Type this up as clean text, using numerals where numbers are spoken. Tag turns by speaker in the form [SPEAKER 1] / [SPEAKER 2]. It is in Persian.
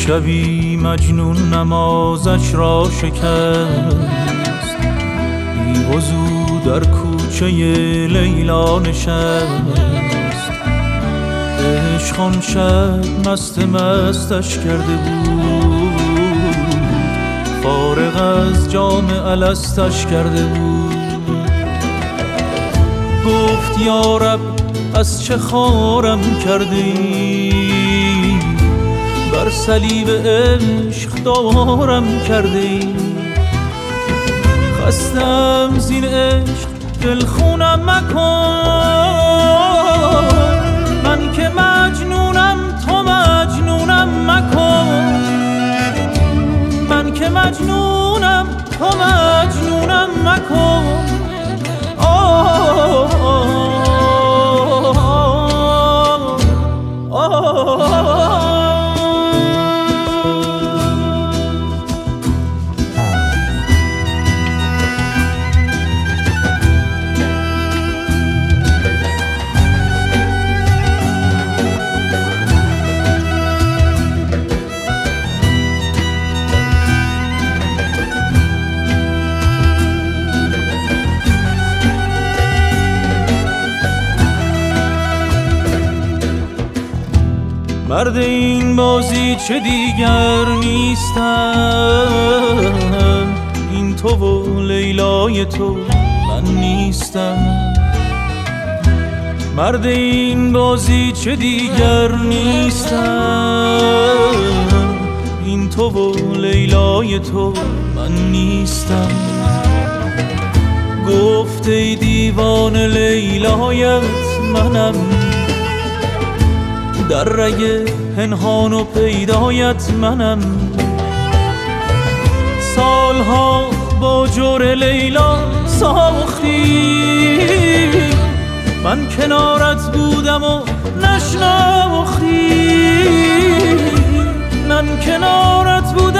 [SPEAKER 1] شبی مجنون نمازش را شکست، بی وضو در کوچه لیلا نشست. عشق آن شب مستش کرده بود، فارغ از جام الستش کرده بود. گفت یا رب از چه خارم کردی، بر صلیب عشق دارم کردی. خستم زین عشق دل خونم مکن، من که مجنونم تو مجنونم مکن. من که مجنونم تو مجنونم مکن. مرد این بازی چه دیگر نیستم، این تو و لیلای تو من نیستم. مرد این بازی چه دیگر نیستم، این تو و لیلای تو من نیستم. گفت ای دیوان لیلایت منم، در رگ پنهان و پیدایت منم. سالها با جور لیلا ساختی، من کنارت بودم و نشناختی. من کنارت بودم